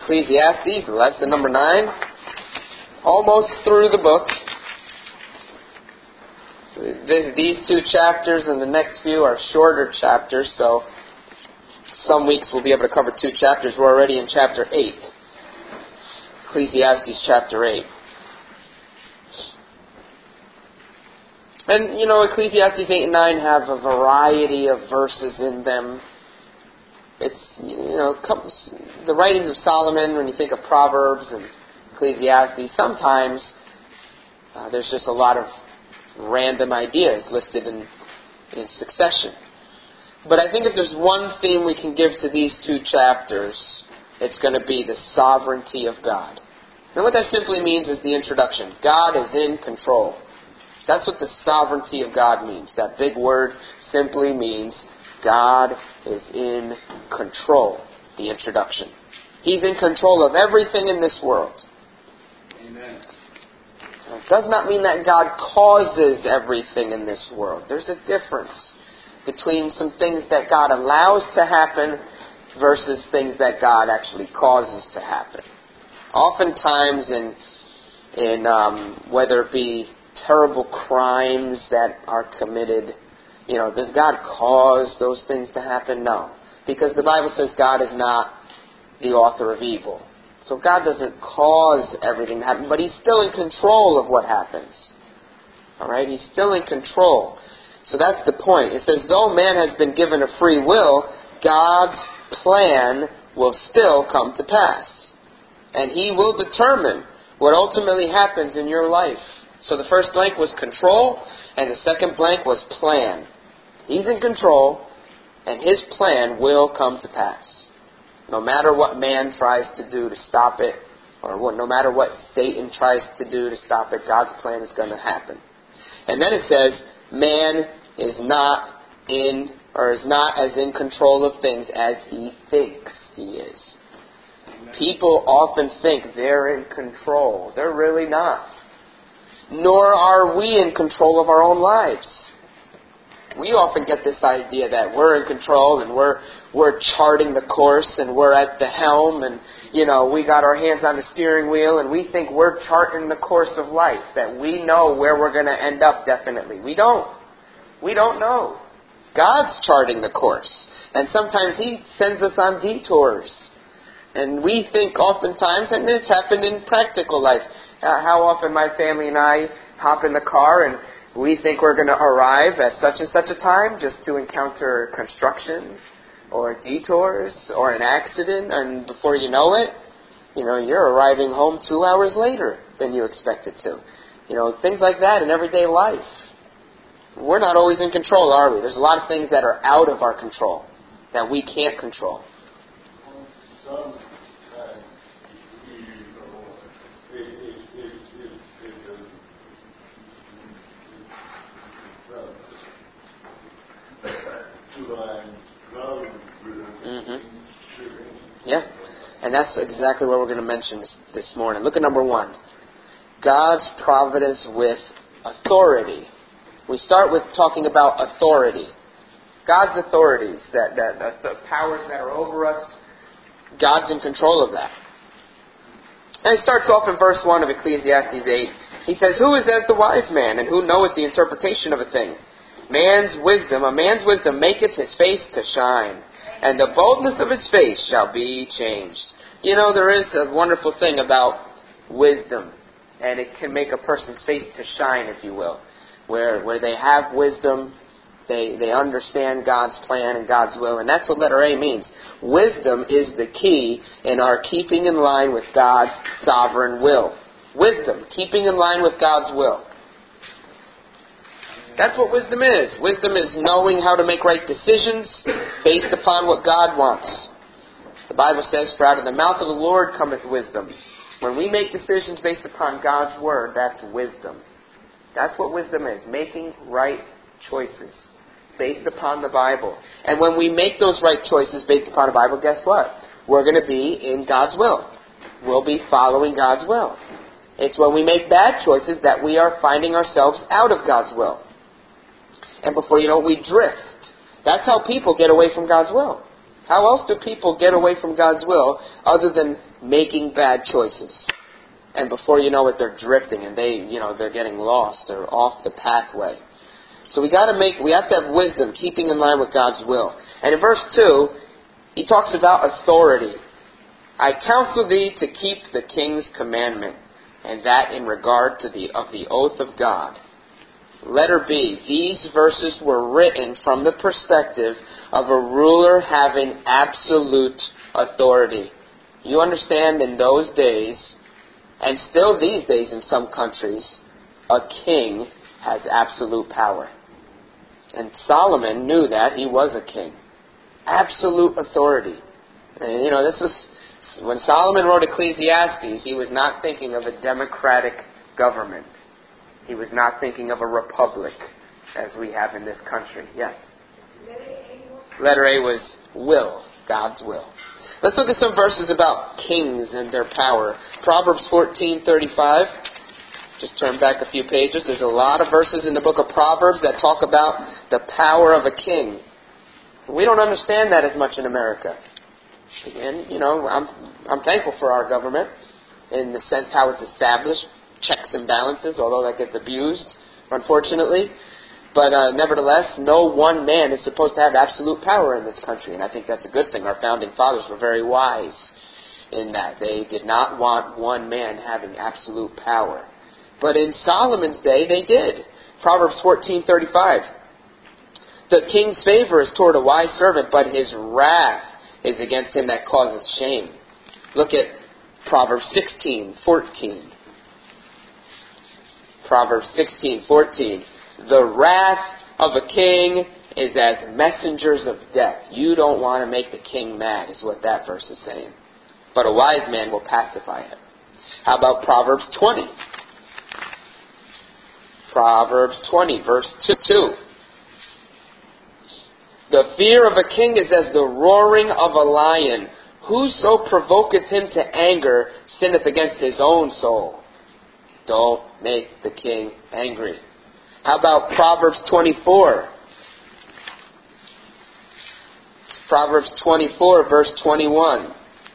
Ecclesiastes, lesson number 9. Almost through the book. These 2 chapters and the next few are shorter chapters, so some weeks we'll be able to cover 2 chapters. We're already in chapter 8. Ecclesiastes chapter 8. And, Ecclesiastes 8 and 9 have a variety of verses in them. It's, the writings of Solomon, when you think of Proverbs and Ecclesiastes, sometimes there's just a lot of random ideas listed in succession. But I think if there's one theme we can give to these 2 chapters, it's going to be the sovereignty of God. And what that simply means is the introduction. God is in control. That's what the sovereignty of God means. That big word simply means God is in control. The introduction. He's in control of everything in this world. Amen. It does not mean that God causes everything in this world. There's a difference between some things that God allows to happen versus things that God actually causes to happen. Oftentimes in whether it be terrible crimes that are committed, does God cause those things to happen? No. Because the Bible says God is not the author of evil. So God doesn't cause everything to happen, but He's still in control of what happens. Alright? He's still in control. So that's the point. It says, though man has been given a free will, God's plan will still come to pass. And He will determine what ultimately happens in your life. So the first blank was control, and the second blank was plan. He's in control, and His plan will come to pass. No matter what man tries to do to stop it, or no matter what Satan tries to do to stop it, God's plan is going to happen. And then it says, man is not as in control of things as he thinks he is. People often think they're in control. They're really not. Nor are we in control of our own lives. We often get this idea that we're in control and we're charting the course and we're at the helm and, we got our hands on the steering wheel and we think we're charting the course of life, that we know where we're going to end up definitely. We don't. We don't know. God's charting the course. And sometimes He sends us on detours. And we think oftentimes, and it's happened in practical life, how often my family and I hop in the car and we think we're going to arrive at such and such a time just to encounter construction or detours or an accident, and before you know it, you're arriving home 2 hours later than you expected to. Things like that in everyday life. We're not always in control, are we? There's a lot of things that are out of our control that we can't control. Yeah, and that's exactly what we're going to mention this morning. Look at number 1. God's providence with authority. We start with talking about authority. God's authorities, the powers that are over us, God's in control of that. And he starts off in verse 1 of Ecclesiastes 8. He says, who is as the wise man, and who knoweth the interpretation of a thing? A man's wisdom maketh his face to shine, and the boldness of his face shall be changed. There is a wonderful thing about wisdom, and it can make a person's face to shine, if you will. Where they have wisdom, they understand God's plan and God's will, and that's what letter A means. Wisdom is the key in our keeping in line with God's sovereign will. Wisdom, keeping in line with God's will. That's what wisdom is. Wisdom is knowing how to make right decisions based upon what God wants. The Bible says, for out of the mouth of the Lord cometh wisdom. When we make decisions based upon God's word, that's wisdom. That's what wisdom is, making right choices based upon the Bible. And when we make those right choices based upon the Bible, guess what? We're going to be in God's will. We'll be following God's will. It's when we make bad choices that we are finding ourselves out of God's will. And before you know it, we drift. That's how people get away from God's will. How else do people get away from God's will other than making bad choices. And before you know it, they're drifting and they're getting lost. They're off the pathway. So we have to have wisdom, keeping in line with God's will. And in verse 2, he talks about authority. I counsel thee to keep the king's commandment, and that in regard to the oath of God. Letter B, these verses were written from the perspective of a ruler having absolute authority. You understand, in those days, and still these days in some countries, a king has absolute power. And Solomon knew that. He was a king. Absolute authority. And, this was, when Solomon wrote Ecclesiastes, he was not thinking of a democratic government. He was not thinking of a republic, as we have in this country. Yes? Letter A was will, God's will. Let's look at some verses about kings and their power. Proverbs 14:35. Just turn back a few pages. There's a lot of verses in the book of Proverbs that talk about the power of a king. We don't understand that as much in America. And, I'm thankful for our government in the sense how it's established, checks and balances, although that gets abused, unfortunately. But nevertheless, no one man is supposed to have absolute power in this country, and I think that's a good thing. Our founding fathers were very wise in that. They did not want one man having absolute power. But in Solomon's day, they did. Proverbs 14:35. The king's favor is toward a wise servant, but his wrath is against him that causeth shame. Look at Proverbs 16:14. Proverbs 16:14. The wrath of a king is as messengers of death. You don't want to make the king mad, is what that verse is saying. But a wise man will pacify him. How about Proverbs 20? Proverbs 20, verse 2. The fear of a king is as the roaring of a lion. Whoso provoketh him to anger sinneth against his own soul. Don't make the king angry. How about Proverbs 24? Proverbs 24, verse 21.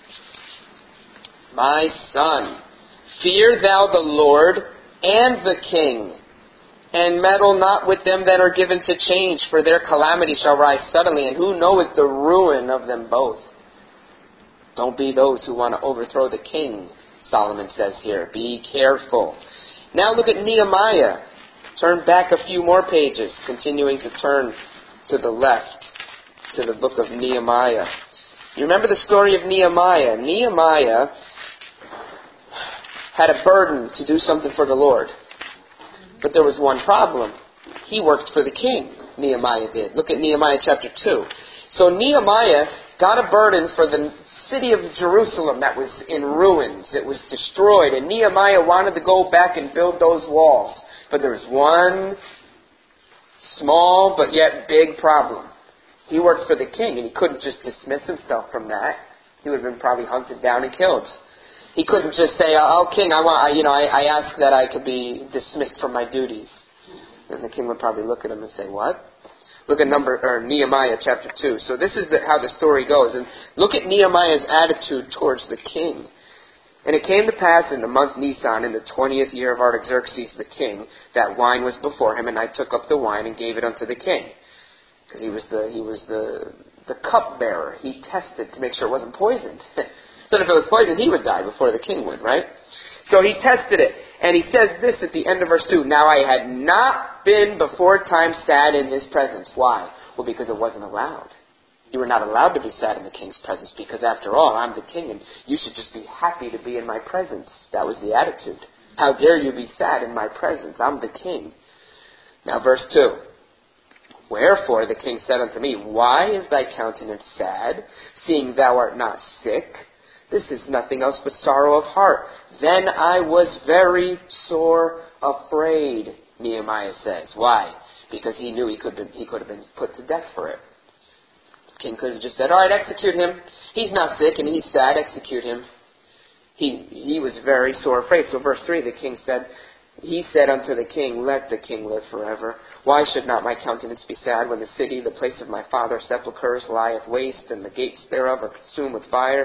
My son, fear thou the Lord and the king, and meddle not with them that are given to change, for their calamity shall rise suddenly, and who knoweth the ruin of them both? Don't be those who want to overthrow the king, Solomon says here. Be careful. Now look at Nehemiah. Turn back a few more pages, continuing to turn to the left, to the book of Nehemiah. You remember the story of Nehemiah. Nehemiah had a burden to do something for the Lord. But there was one problem. He worked for the king, Nehemiah did. Look at Nehemiah chapter 2. So Nehemiah got a burden for the city of Jerusalem that was in ruins. It was destroyed. And Nehemiah wanted to go back and build those walls. But there was one small but yet big problem. He worked for the king, and he couldn't just dismiss himself from that. He would have been probably hunted down and killed. He couldn't just say, "Oh, king, I ask that I could be dismissed from my duties." And the king would probably look at him and say, "What?" Look at Nehemiah chapter 2. So this is how the story goes. And look at Nehemiah's attitude towards the king. And it came to pass in the month Nisan, in the 20th year of Artaxerxes the king, that wine was before him, and I took up the wine and gave it unto the king. Because he was the cupbearer. He tested to make sure it wasn't poisoned. So if it was poisoned, he would die before the king would, right? So he tested it. And he says this at the end of verse 2. Now I had not been before time sad in his presence. Why? Well, because it wasn't allowed. You were not allowed to be sad in the king's presence, because after all, I'm the king and you should just be happy to be in my presence. That was the attitude. How dare you be sad in my presence? I'm the king. Now verse 2. Wherefore the king said unto me, Why is thy countenance sad, seeing thou art not sick? This is nothing else but sorrow of heart. Then I was very sore afraid, Nehemiah says. Why? Because he knew he could have been put to death for it. The king could have just said, all right, execute him. He's not sick and he's sad, execute him. He was very sore afraid. So verse 3, the king said, He said unto the king, Let the king live forever. Why should not my countenance be sad when the city, the place of my father's sepulchres, lieth waste, and the gates thereof are consumed with fire?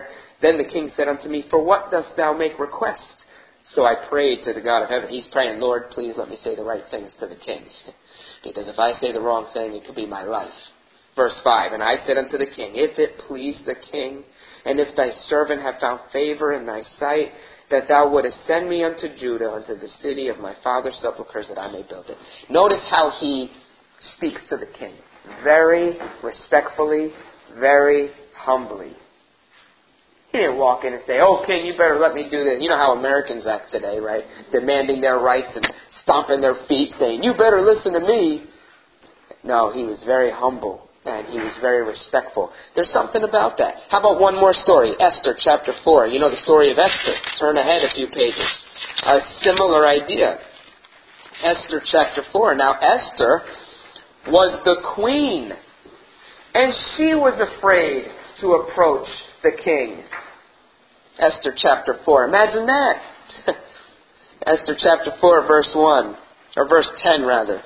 Then the king said unto me, For what dost thou make request? So I prayed to the God of heaven. He's praying, Lord, please let me say the right things to the king. Because if I say the wrong thing, it could be my life. Verse 5, And I said unto the king, If it please the king, and if thy servant have found favor in thy sight, that thou wouldest send me unto Judah, unto the city of my father's sepulchres, that I may build it. Notice how he speaks to the king. Very respectfully, very humbly. He didn't walk in and say, Oh, king, you better let me do this. You know how Americans act today, right? Demanding their rights and stomping their feet, saying, You better listen to me. No, he was very humble, and he was very respectful. There's something about that. How about one more story? Esther chapter 4. You know the story of Esther. Turn ahead a few pages. A similar idea. Esther chapter 4. Now, Esther was the queen, and she was afraid to approach the king. Esther chapter 4. Imagine that. Esther chapter 4, verse 1. Or verse 10, rather.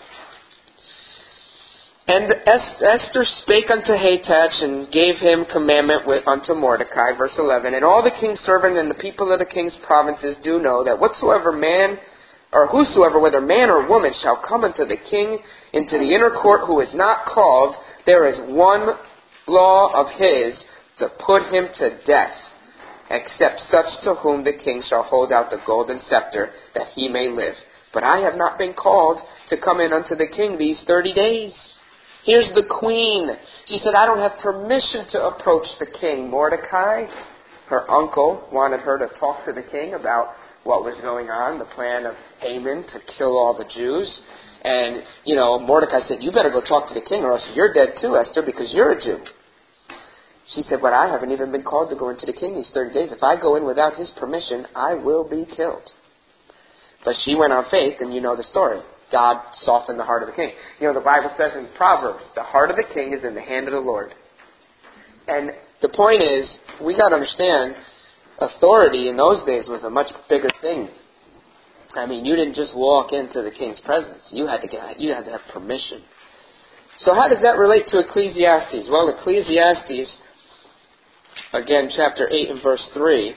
And Esther spake unto Hatach, and gave him commandment unto Mordecai, verse 11. And all the king's servants and the people of the king's provinces do know that whatsoever man, or whosoever, whether man or woman, shall come unto the king into the inner court who is not called, there is one law of his, to put him to death, except such to whom the king shall hold out the golden scepter, that he may live. But I have not been called to come in unto the king these 30 days. Here's the queen. She said, I don't have permission to approach the king. Mordecai, her uncle, wanted her to talk to the king about what was going on, the plan of Haman to kill all the Jews. And, Mordecai said, you better go talk to the king or else you're dead too, Esther, because you're a Jew. She said, but I haven't even been called to go into the king these 30 days. If I go in without his permission, I will be killed. But she went on faith, and you know the story. God softened the heart of the king. The Bible says in Proverbs, the heart of the king is in the hand of the Lord. And the point is, we got to understand, authority in those days was a much bigger thing. I mean, you didn't just walk into the king's presence. You had to have permission. So how does that relate to Ecclesiastes? Well, Ecclesiastes, again, chapter 8 and verse 3,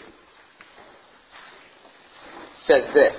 says this.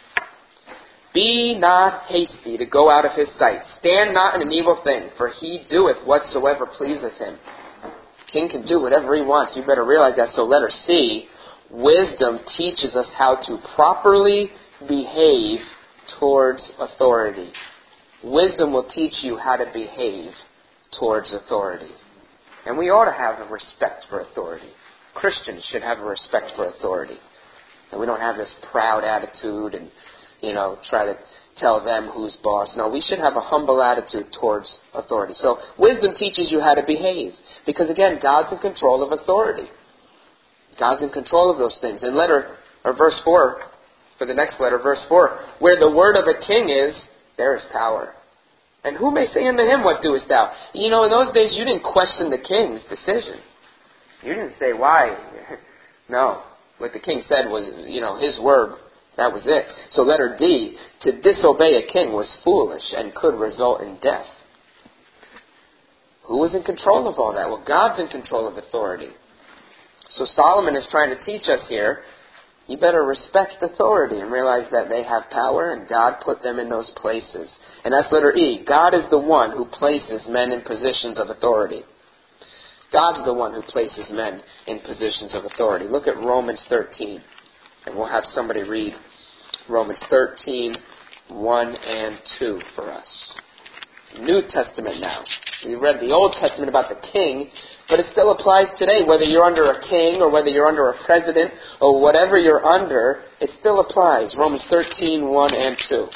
Be not hasty to go out of his sight. Stand not in an evil thing, for he doeth whatsoever pleaseth him. The king can do whatever he wants. You better realize that. So letter C, wisdom teaches us how to properly behave towards authority. Wisdom will teach you how to behave towards authority. And we ought to have a respect for authority. Christians should have a respect for authority. And we don't have this proud attitude and try to tell them who's boss. No, we should have a humble attitude towards authority. So wisdom teaches you how to behave. Because again, God's in control of authority. God's in control of those things. And verse 4, for the next letter, verse 4, where the word of a king is, there is power. And who may say unto him, what doest thou? In those days you didn't question the king's decision. You didn't say, why? No. What the king said was, his word. That was it. So letter D, to disobey a king was foolish and could result in death. Who was in control of all that? Well, God's in control of authority. So Solomon is trying to teach us here, you better respect authority and realize that they have power and God put them in those places. And that's letter E. God is the one who places men in positions of authority. God's the one who places men in positions of authority. Look at Romans 13. And we'll have somebody read Romans 13, 1 and 2 for us. New Testament now. We read the Old Testament about the king, but it still applies today. Whether you're under a king or whether you're under a president or whatever you're under, it still applies. Romans 13, 1 and 2.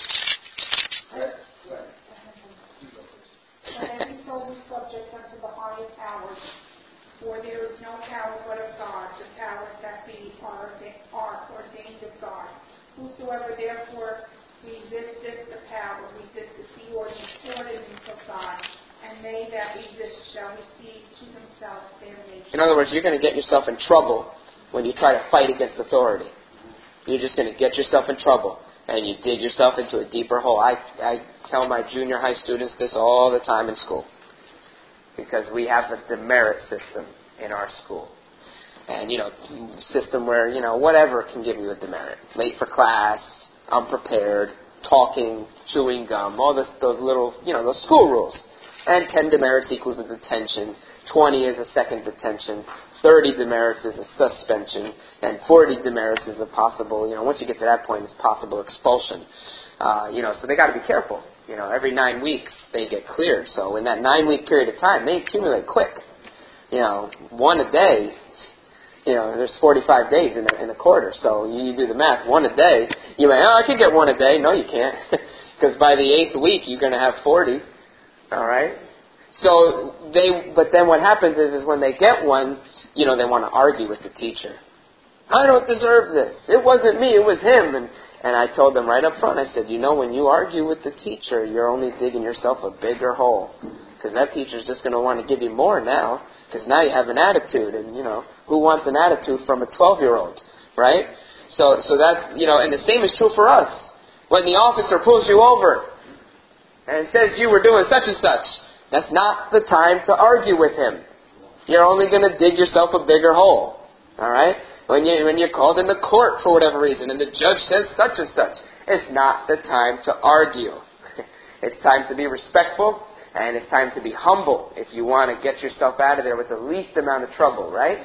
And every soul is subject unto the higher powers, for there is no power but of God, the powers that be are ordained of God. Whosoever therefore resisteth the power, resisteth the ordinance of God, and they that resist shall receive to themselves damnation. In other words, you're going to get yourself in trouble when you try to fight against authority. You're just going to get yourself in trouble, and you dig yourself into a deeper hole. I tell my junior high students this all the time in school, because we have a demerit system in our school. And, system where, whatever can give you a demerit. Late for class, unprepared, talking, chewing gum, all those little, those school rules. And 10 demerits equals a detention, 20 is a second detention, 30 demerits is a suspension, and 40 demerits is a possible, once you get to that point, it's possible expulsion. So they got to be careful. Every 9 weeks they get cleared. So in that 9-week period of time, they accumulate quick. One a day. There's 45 days in a quarter, so you do the math. One a day. You may, I can get one a day. No, you can't, because by the 8th week you're going to have 40. All right. So but then what happens is when they get one, they want to argue with the teacher. I don't deserve this. It wasn't me. It was him. And I told them right up front. I said, when you argue with the teacher, you're only digging yourself a bigger hole. Because that teacher's just going to want to give you more now. Because now you have an attitude. And, who wants an attitude from a 12-year-old? Right? So that's, and the same is true for us. When the officer pulls you over and says you were doing such and such, that's not the time to argue with him. You're only going to dig yourself a bigger hole. All right? When you're called into court for whatever reason and the judge says such and such, it's not the time to argue. It's time to be respectful. And it's time to be humble if you want to get yourself out of there with the least amount of trouble, right?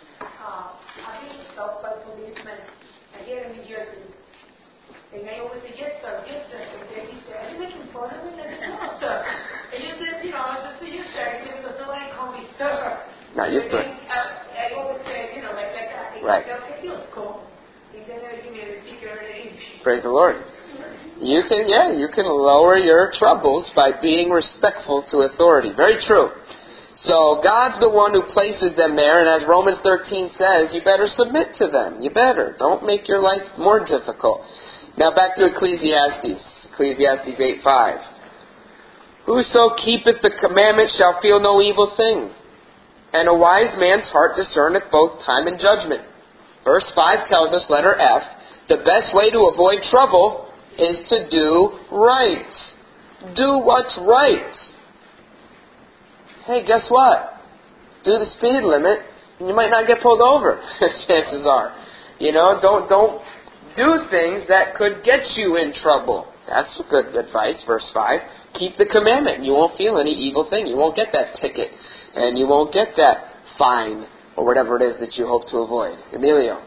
I've been stopped by policemen here in New Jersey. And I always say, yes, sir, yes, sir. And they say, are you making fun of me? And I said, no, sir. And you said, just say, yes, sir. He said, because nobody call me sir. Not used to it. I always say, like that. Right. Okay, he was cool. He said, give me a ticket. Praise the Lord. You can lower your troubles by being respectful to authority. Very true. So God's the one who places them there, and as Romans 13 says, you better submit to them. You better. Don't make your life more difficult. Now back to Ecclesiastes. Ecclesiastes 8:5. Whoso keepeth the commandment shall feel no evil thing, and a wise man's heart discerneth both time and judgment. Verse 5 tells us, letter F, the best way to avoid trouble is to do right. Do what's right. Hey, guess what? Do the speed limit, and you might not get pulled over. Chances are, don't do things that could get you in trouble. That's good advice. Verse 5: keep the commandment. You won't feel any evil thing. You won't get that ticket, and you won't get that fine or whatever it is that you hope to avoid. Emilio.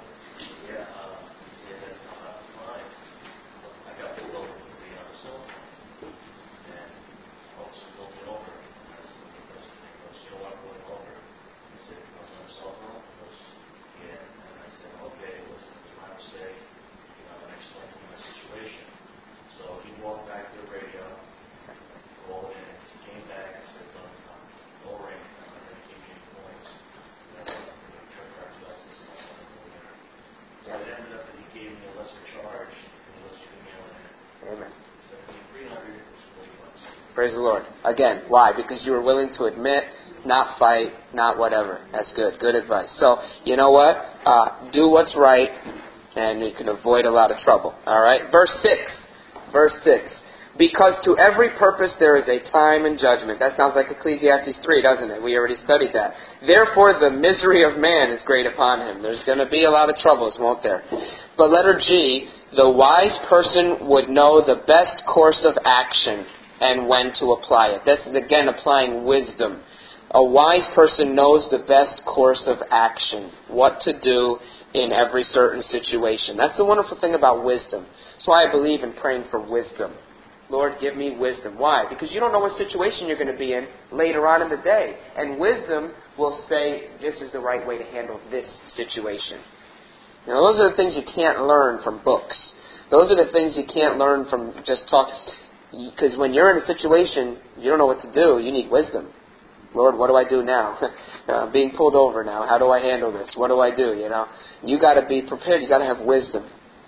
Praise the Lord. Again, why? Because you were willing to admit, not fight, not whatever. That's good. Good advice. So, you know what? Do what's right, and you can avoid a lot of trouble. All right? Verse 6. Verse 6. Because to every purpose there is a time and judgment. That sounds like Ecclesiastes 3, doesn't it? We already studied that. Therefore the misery of man is great upon him. There's going to be a lot of troubles, won't there? But letter G, the wise person would know the best course of action and when to apply it. This is again applying wisdom. A wise person knows the best course of action, what to do in every certain situation. That's the wonderful thing about wisdom. That's why I believe in praying for wisdom. Lord, give me wisdom. Why? Because you don't know what situation you're going to be in later on in the day. And wisdom will say, this is the right way to handle this situation. Now, those are the things you can't learn from books. Those are the things you can't learn from just talk. Because when you're in a situation, you don't know what to do. You need wisdom. Lord, what do I do now? Being pulled over now. How do I handle this? What do I do? You got to be prepared. You got to have wisdom.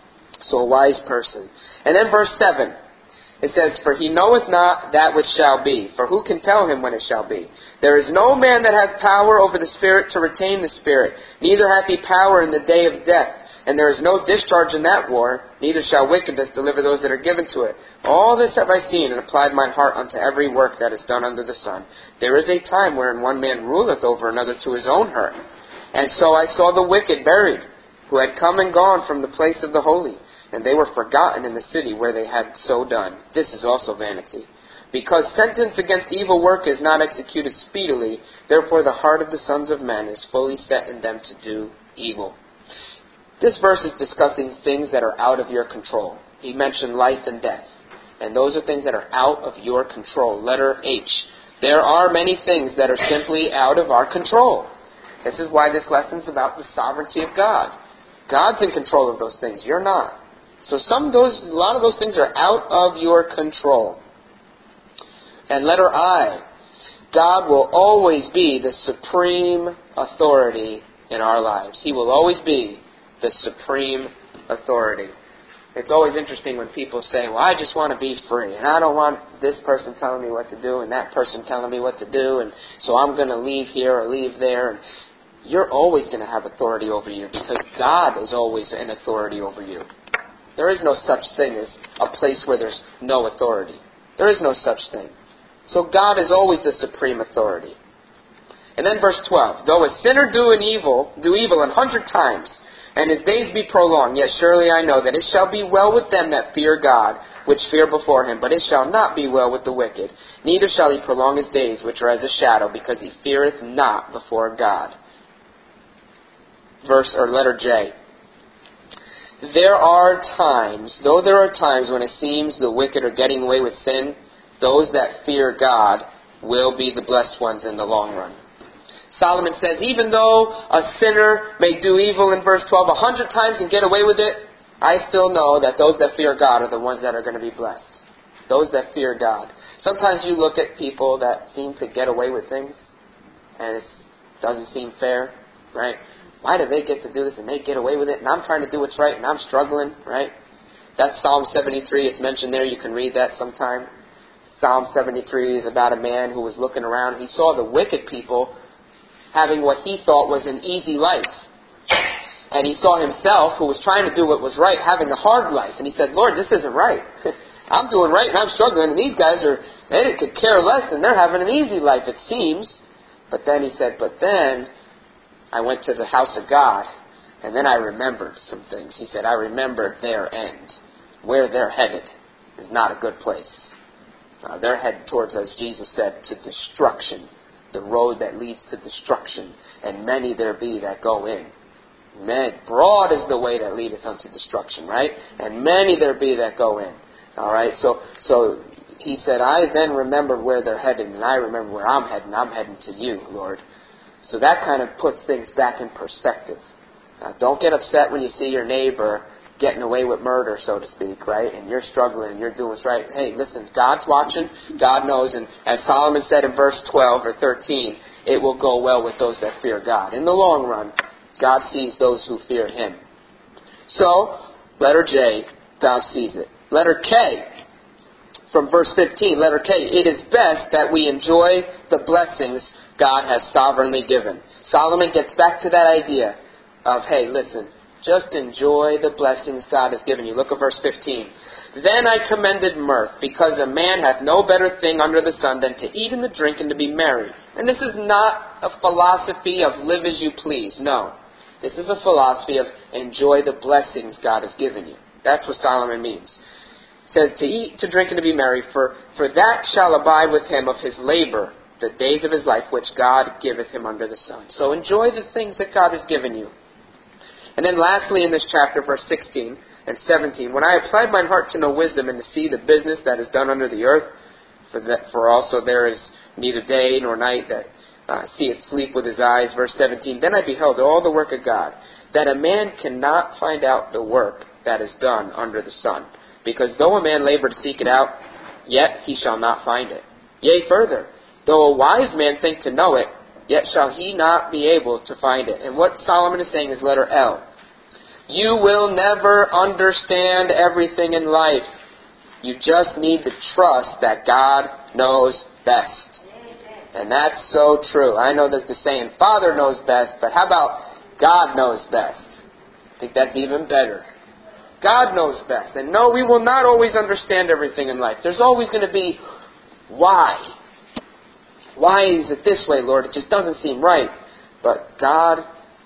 So a wise person. And then verse 7. It says, for he knoweth not that which shall be, for who can tell him when it shall be? There is no man that hath power over the Spirit to retain the Spirit, neither hath he power in the day of death. And there is no discharge in that war, neither shall wickedness deliver those that are given to it. All this have I seen, and applied mine heart unto every work that is done under the sun. There is a time wherein one man ruleth over another to his own hurt. And so I saw the wicked buried, who had come and gone from the place of the holy, and they were forgotten in the city where they had so done. This is also vanity. Because sentence against evil work is not executed speedily, therefore the heart of the sons of men is fully set in them to do evil. This verse is discussing things that are out of your control. He mentioned life and death. And those are things that are out of your control. Letter H. There are many things that are simply out of our control. This is why this lesson is about the sovereignty of God. God's in control of those things. You're not. So a lot of those things are out of your control. And letter I. God will always be the supreme authority in our lives. He will always be the supreme authority. It's always interesting when people say, well, I just want to be free, and I don't want this person telling me what to do and that person telling me what to do, and so I'm going to leave here or leave there. And you're always going to have authority over you because God is always an authority over you. There is no such thing as a place where there's no authority. There is no such thing. So God is always the supreme authority. And then verse 12, though a sinner do evil 100 times, and his days be prolonged, yet surely I know that it shall be well with them that fear God, which fear before him. But it shall not be well with the wicked, neither shall he prolong his days, which are as a shadow, because he feareth not before God. Letter J. There are times when it seems the wicked are getting away with sin, those that fear God will be the blessed ones in the long run. Solomon says, even though a sinner may do evil in verse 12 100 times and get away with it, I still know that those that fear God are the ones that are going to be blessed. Those that fear God. Sometimes you look at people that seem to get away with things, and it doesn't seem fair, right? Why do they get to do this and they get away with it, and I'm trying to do what's right and I'm struggling, right? That's Psalm 73. It's mentioned there. You can read that sometime. Psalm 73 is about a man who was looking around. He saw the wicked people having what he thought was an easy life. And he saw himself, who was trying to do what was right, having a hard life. And he said, Lord, this isn't right. I'm doing right and I'm struggling, and these guys they could care less, and they're having an easy life, it seems. But then he said, I went to the house of God, and then I remembered some things. He said, I remembered their end. Where they're headed is not a good place. They're headed towards, as Jesus said, to destruction. The road that leads to destruction, and many there be that go in. Broad is the way that leadeth unto destruction, right? And many there be that go in. All right, so he said, I then remembered where they're headed, and I remember where I'm heading. I'm heading to you, Lord. So that kind of puts things back in perspective. Don't get upset when you see your neighbor getting away with murder, so to speak, right? And you're struggling and you're doing what's right. Hey, listen, God's watching. God knows. And as Solomon said in verse 12 or 13, it will go well with those that fear God. In the long run, God sees those who fear him. So, letter J, God sees it. Letter K, from verse 15, letter K, it is best that we enjoy the blessings God has sovereignly given. Solomon gets back to that idea of, hey, listen, just enjoy the blessings God has given you. Look at verse 15. Then I commended mirth, because a man hath no better thing under the sun than to eat and to drink and to be merry. And this is not a philosophy of live as you please. No. This is a philosophy of enjoy the blessings God has given you. That's what Solomon means. It says to eat, to drink, and to be merry, for that shall abide with him of his labor, the days of his life which God giveth him under the sun. So enjoy the things that God has given you. And then lastly in this chapter, verse 16 and 17, when I applied mine heart to know wisdom and to see the business that is done under the earth, for also there is neither day nor night that seeth sleep with his eyes, verse 17, then I beheld all the work of God, that a man cannot find out the work that is done under the sun. Because though a man labor to seek it out, yet he shall not find it. Yea, further, though a wise man think to know it, yet shall he not be able to find it. And what Solomon is saying is letter L. You will never understand everything in life. You just need to trust that God knows best. And that's so true. I know there's the saying, Father knows best, but how about God knows best? I think that's even better. God knows best. And no, we will not always understand everything in life. There's always going to be, why? Why is it this way, Lord? It just doesn't seem right. But God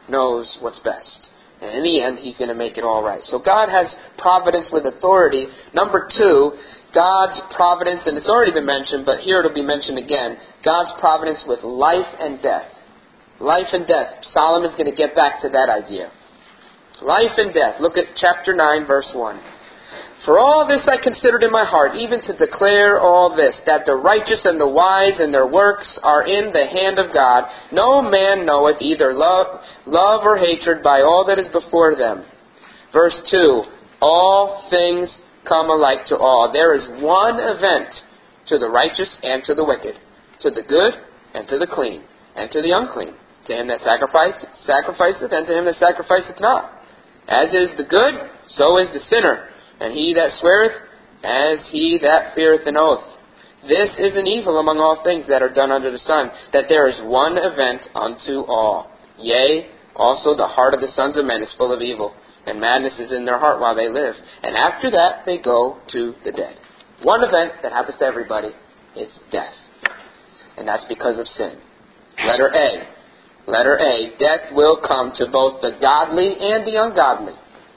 knows what's best. And in the end, He's going to make it all right. So God has providence with authority. Number 2, God's providence, and it's already been mentioned, but here it'll be mentioned again, God's providence with life and death. Life and death. Solomon's going to get back to that idea. Life and death. Look at chapter 9, verse 1. For all this I considered in my heart, even to declare all this, that the righteous and the wise and their works are in the hand of God. No man knoweth either love or hatred by all that is before them. Verse 2, all things come alike to all. There is one event to the righteous and to the wicked, to the good and to the clean, and to the unclean, to him that sacrificeth, and to him that sacrificeth not. As is the good, so is the sinner. And he that sweareth, as he that feareth an oath. This is an evil among all things that are done under the sun, that there is one event unto all. Yea, also the heart of the sons of men is full of evil, and madness is in their heart while they live. And after that they go to the dead. One event that happens to everybody, it's death. And that's because of sin. Letter A. Letter A. Death will come to both the godly and the ungodly.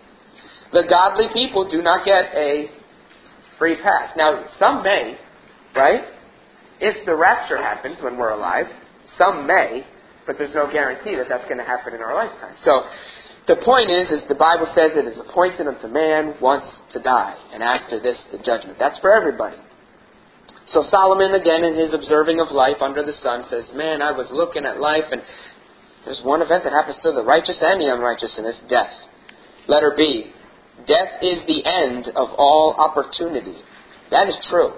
The godly people do not get a free pass. Now, some may, right? If the rapture happens when we're alive, some may, but there's no guarantee that that's going to happen in our lifetime. So, the point is the Bible says it is appointed unto man once to die, and after this, the judgment. That's for everybody. So Solomon, again, in his observing of life under the sun, says, man, I was looking at life, and there's one event that happens to the righteous and the unrighteous, and it's death. Letter B. Death is the end of all opportunity. That is true.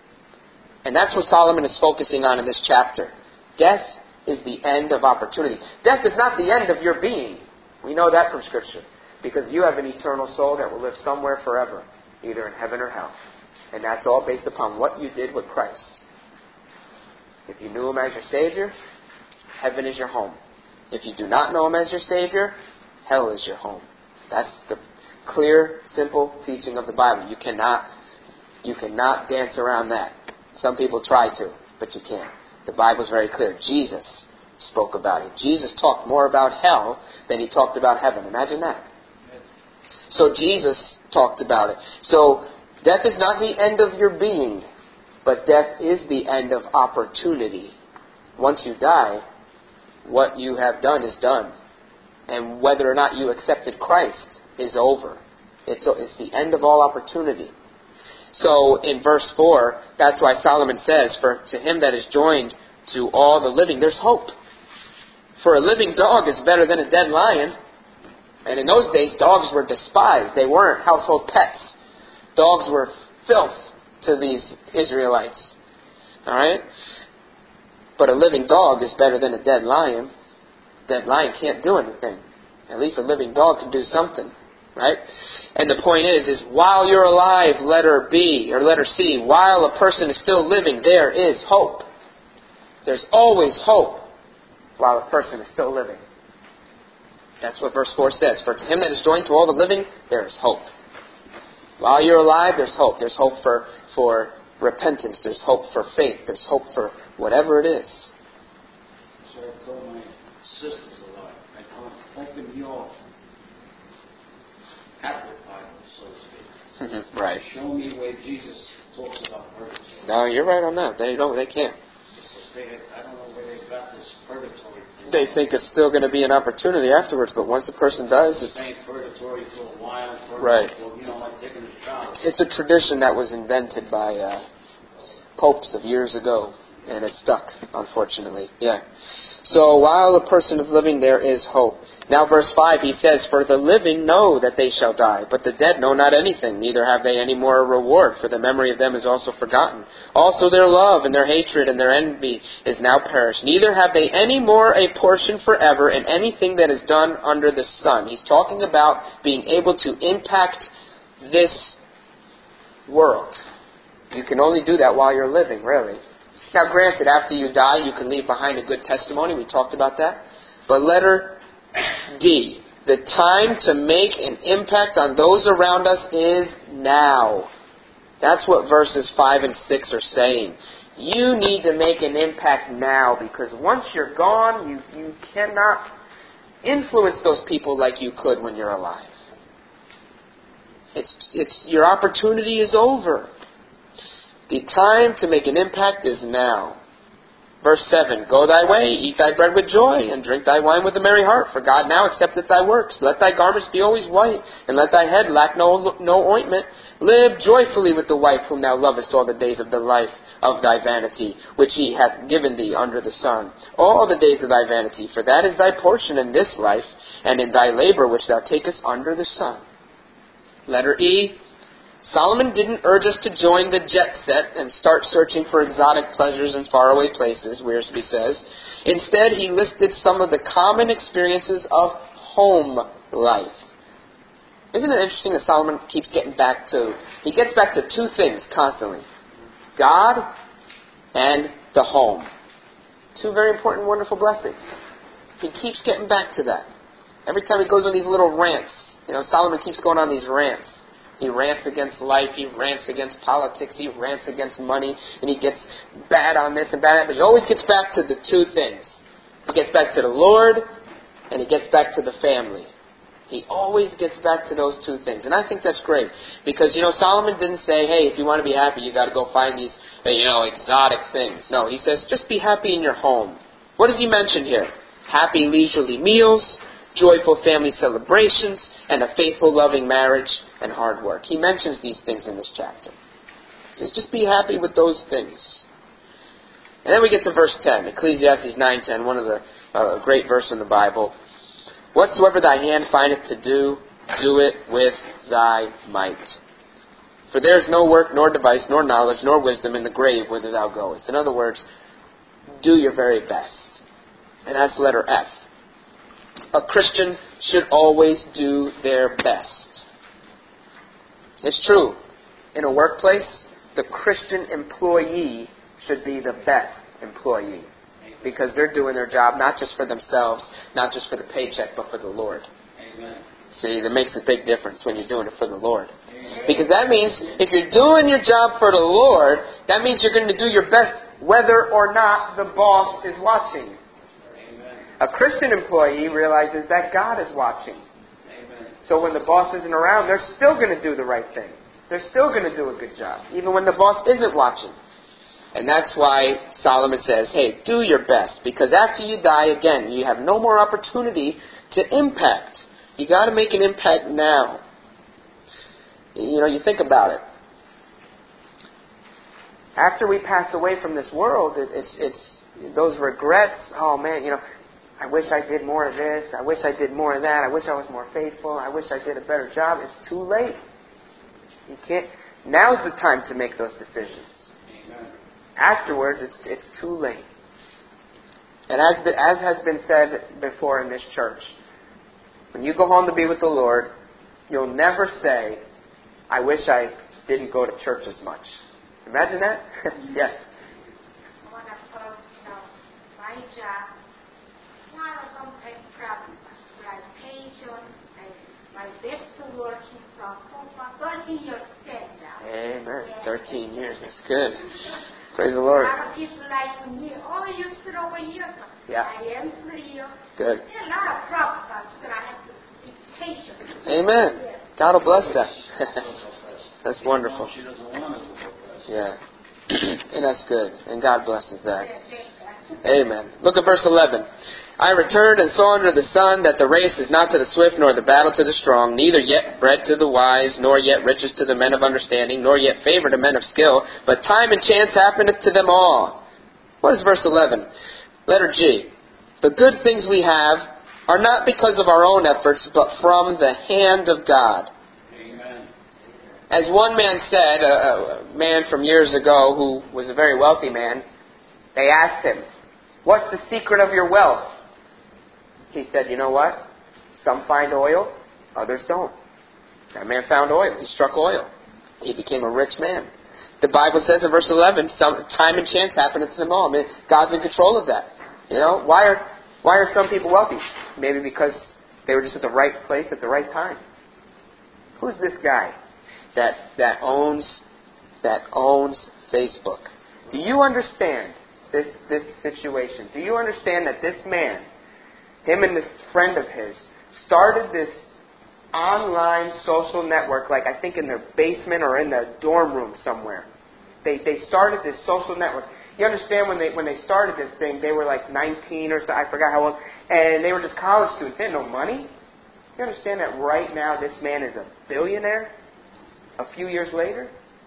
And that's what Solomon is focusing on in this chapter. Death is the end of opportunity. Death is not the end of your being. We know that from Scripture. Because you have an eternal soul that will live somewhere forever, either in heaven or hell. And that's all based upon what you did with Christ. If you knew Him as your Savior, heaven is your home. If you do not know Him as your Savior, hell is your home. That's the clear, simple teaching of the Bible. You cannot dance around that. Some people try to, but you can't. The Bible's very clear. Jesus spoke about it. Jesus talked more about hell than He talked about heaven. Imagine that. So Jesus talked about it. So death is not the end of your being, but death is the end of opportunity. Once you die, what you have done is done. And whether or not you accepted Christ is over. It's the end of all opportunity. So in verse 4, that's why Solomon says, for to him that is joined to all the living, there's hope. For a living dog is better than a dead lion. And in those days, dogs were despised. They weren't household pets. Dogs were filth to these Israelites. Alright? But a living dog is better than a dead lion. A dead lion can't do anything. At least a living dog can do something. Right? And the point is while you're alive, letter B, or letter C, while a person is still living, there is hope. There's always hope while a person is still living. That's what verse 4 says. For to him that is joined to all the living, there is hope. While you're alive, there's hope. There's hope for repentance. There's hope for faith. There's hope for whatever it is. So I told my sisters a lot. I told them, open your Catholic Bible, so to speak. Right. Show me where Jesus talks about purgatory. No, you're right on that. They can't. I don't know where they got this purgatory thing. They think it's still going to be an opportunity afterwards, but once a person dies, it's saying purgatory for a while. Right. Like taking a shower. It's a tradition that was invented by popes of years ago, and it's stuck, unfortunately. Yeah. So while a person is living, there is hope. Now verse 5, he says, for the living know that they shall die, but the dead know not anything, neither have they any more a reward, for the memory of them is also forgotten. Also their love and their hatred and their envy is now perished. Neither have they any more a portion forever in anything that is done under the sun. He's talking about being able to impact this world. You can only do that while you're living, really. Now, granted, after you die, you can leave behind a good testimony. We talked about that. But letter D, the time to make an impact on those around us is now. That's what verses 5 and 6 are saying. You need to make an impact now, because once you're gone, you cannot influence those people like you could when you're alive. It's your opportunity is over. The time to make an impact is now. Verse 7, Go thy way, eat thy bread with joy, and drink thy wine with a merry heart, for God now accepteth thy works. Let thy garments be always white, and let thy head lack no ointment. Live joyfully with the wife whom thou lovest all the days of the life of thy vanity, which he hath given thee under the sun. All the days of thy vanity, for that is thy portion in this life, and in thy labor which thou takest under the sun. Letter E, Solomon didn't urge us to join the jet set and start searching for exotic pleasures in faraway places, Wiersbe says. Instead, he listed some of the common experiences of home life. Isn't it interesting that Solomon keeps getting back to, he gets back to two things constantly. God and the home. Two very important, wonderful blessings. He keeps getting back to that. Every time he goes on these little rants, Solomon keeps going on these rants. He rants against life, he rants against politics, he rants against money, and he gets bad on this and bad on that, but he always gets back to the two things. He gets back to the Lord, and he gets back to the family. He always gets back to those two things. And I think that's great. Because, Solomon didn't say, hey, if you want to be happy, you got to go find these, exotic things. No, he says, just be happy in your home. What does he mention here? Happy leisurely meals, joyful family celebrations, and a faithful, loving marriage and hard work. He mentions these things in this chapter. He says, just be happy with those things. And then we get to verse 10, Ecclesiastes 9:10, one of the great verse in the Bible. Whatsoever thy hand findeth to do, do it with thy might. For there is no work, nor device, nor knowledge, nor wisdom in the grave whither thou goest. In other words, do your very best. And that's letter F. A Christian should always do their best. It's true. In a workplace, the Christian employee should be the best employee. Because they're doing their job not just for themselves, not just for the paycheck, but for the Lord. Amen. See, that makes a big difference when you're doing it for the Lord. Because that means if you're doing your job for the Lord, that means you're going to do your best whether or not the boss is watching. A Christian employee realizes that God is watching. Amen. So when the boss isn't around, they're still going to do the right thing. They're still going to do a good job, even when the boss isn't watching. And that's why Solomon says, hey, do your best. Because after you die, again, you have no more opportunity to impact. You got to make an impact now. You think about it. After we pass away from this world, it's those regrets. Oh man, I wish I did more of this. I wish I did more of that. I wish I was more faithful. I wish I did a better job. It's too late. You can't. Now's the time to make those decisions. Amen. Afterwards, it's too late. And as has been said before in this church, when you go home to be with the Lord, you'll never say, I wish I didn't go to church as much. Imagine that? Yes. When I thought, my job, one of them problems, like patient, and my best to work from so far, 13 years same job. Amen. 13 years. That's good. Praise the Lord. A lot of people like me, you sit over here. Yeah. I am here. Good. There are a lot of problems, but I have to be patient. Amen. God will bless that. That's wonderful. She doesn't want it to go fast. Yeah. And that's good. And God blesses that. Amen. Look at verse 11. I returned and saw under the sun that the race is not to the swift, nor the battle to the strong, neither yet bread to the wise, nor yet riches to the men of understanding, nor yet favor to men of skill, but time and chance happeneth to them all. What is verse 11? Letter G. The good things we have are not because of our own efforts, but from the hand of God. Amen. As one man said, a man from years ago who was a very wealthy man, they asked him, what's the secret of your wealth? He said, you know what? Some find oil, others don't. That man found oil. He struck oil. He became a rich man. The Bible says in verse 11, time and chance happen to them all. I mean, God's in control of that. Why are some people wealthy? Maybe because they were just at the right place at the right time. Who's this guy that owns Facebook? Do you understand this situation? Do you understand that this man him and this friend of his, started this online social network, like I think in their basement or in their dorm room somewhere. They started this social network. You understand when they started this thing, they were like 19 or so, I forgot how old, and they were just college students. They had no money. You understand that right now this man is a billionaire a few years later?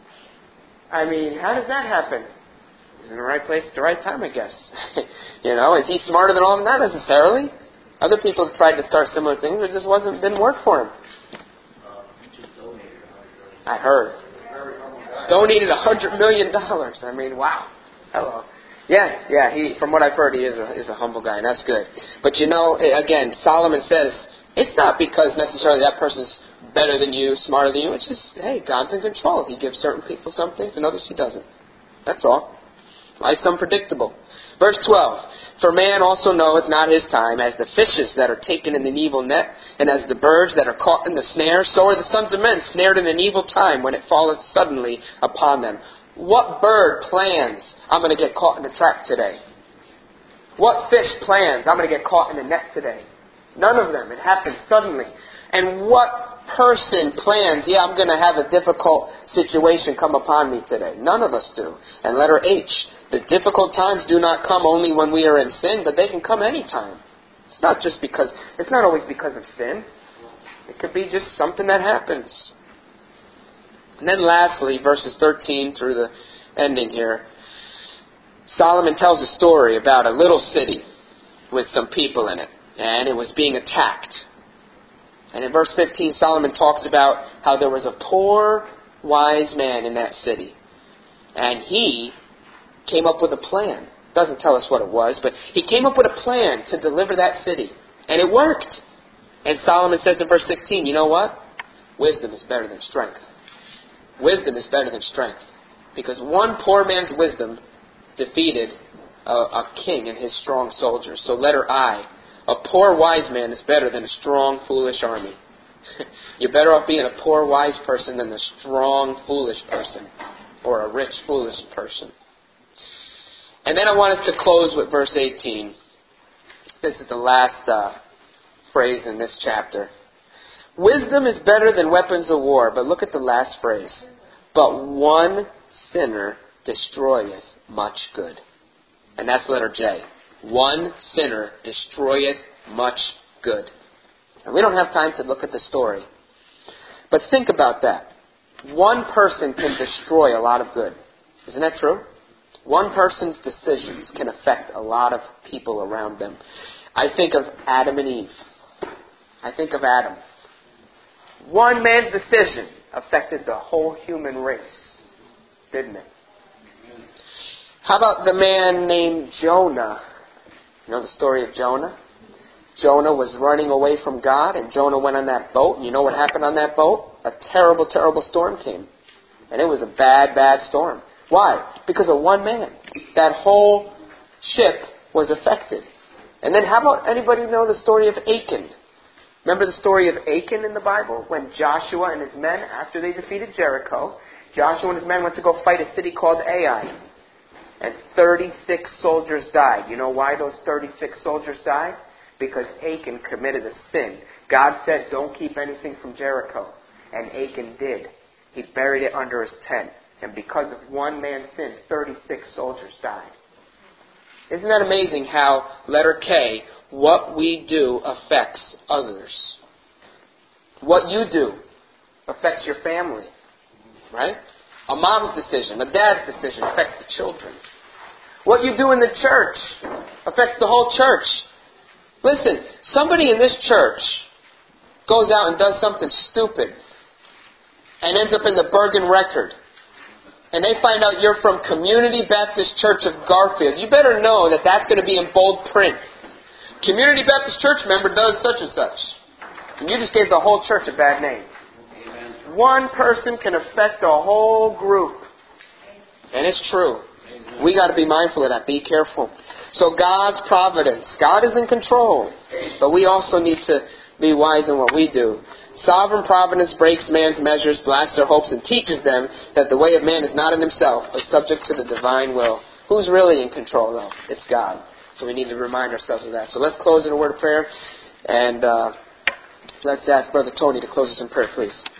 I mean, how does that happen? He's in the right place at the right time, I guess. Is he smarter than all of them? Not necessarily. Other people have tried to start similar things, but it just didn't work for him. He just donated $100 million. I heard. Donated $100 million. I mean, wow. Hello. Yeah. He, from what I've heard, he is a humble guy, and that's good. But again, Solomon says it's not because necessarily that person's better than you, smarter than you. It's just, hey, God's in control. He gives certain people some things, and others He doesn't. That's all. Life's unpredictable. Verse 12. For man also knoweth not his time, as the fishes that are taken in an evil net, and as the birds that are caught in the snare, so are the sons of men snared in an evil time, when it falleth suddenly upon them. What bird plans, I'm going to get caught in a trap today? What fish plans, I'm going to get caught in a net today? None of them. It happens suddenly. And what person plans, I'm going to have a difficult situation come upon me today? None of us do. And letter H, the difficult times do not come only when we are in sin, but they can come any time. It's not always because of sin. It could be just something that happens. And then lastly, verses 13 through the ending here, Solomon tells a story about a little city with some people in it, and it was being attacked. And in verse 15, Solomon talks about how there was a poor, wise man in that city. And he came up with a plan. Doesn't tell us what it was, but he came up with a plan to deliver that city. And it worked. And Solomon says in verse 16, you know what? Wisdom is better than strength. Wisdom is better than strength. Because one poor man's wisdom defeated a king and his strong soldiers. So letter I. A poor wise man is better than a strong, foolish army. You're better off being a poor, wise person than a strong, foolish person. Or a rich, foolish person. And then I want us to close with verse 18. This is the last phrase in this chapter. Wisdom is better than weapons of war. But look at the last phrase. But one sinner destroyeth much good. And that's letter J. One sinner destroyeth much good. And we don't have time to look at the story. But think about that. One person can destroy a lot of good. Isn't that true? One person's decisions can affect a lot of people around them. I think of Adam and Eve. I think of Adam. One man's decision affected the whole human race, didn't it? How about the man named Jonah? You know the story of Jonah? Jonah was running away from God, and Jonah went on that boat. And you know what happened on that boat? A terrible, terrible storm came. And it was a bad, bad storm. Why? Because of one man. That whole ship was affected. And then how about anybody know the story of Achan? Remember the story of Achan in the Bible? When Joshua and his men, after they defeated Jericho, Joshua and his men went to go fight a city called Ai. And 36 soldiers died. You know why those 36 soldiers died? Because Achan committed a sin. God said, don't keep anything from Jericho. And Achan did. He buried it under his tent. And because of one man's sin, 36 soldiers died. Isn't that amazing how, letter K, what we do affects others? What you do affects your family. Right? A mom's decision, a dad's decision affects the children. What you do in the church affects the whole church. Listen, somebody in this church goes out and does something stupid and ends up in the Bergen Record. And they find out you're from Community Baptist Church of Garfield. You better know that that's going to be in bold print. Community Baptist Church member does such and such. And you just gave the whole church a bad name. One person can affect a whole group. And it's true. We got to be mindful of that. Be careful. So God's providence. God is in control. But we also need to be wise in what we do. Sovereign providence breaks man's measures, blasts their hopes, and teaches them that the way of man is not in himself, but subject to the divine will. Who's really in control, though? It's God. So we need to remind ourselves of that. So let's close in a word of prayer, and let's ask Brother Tony to close us in prayer, please.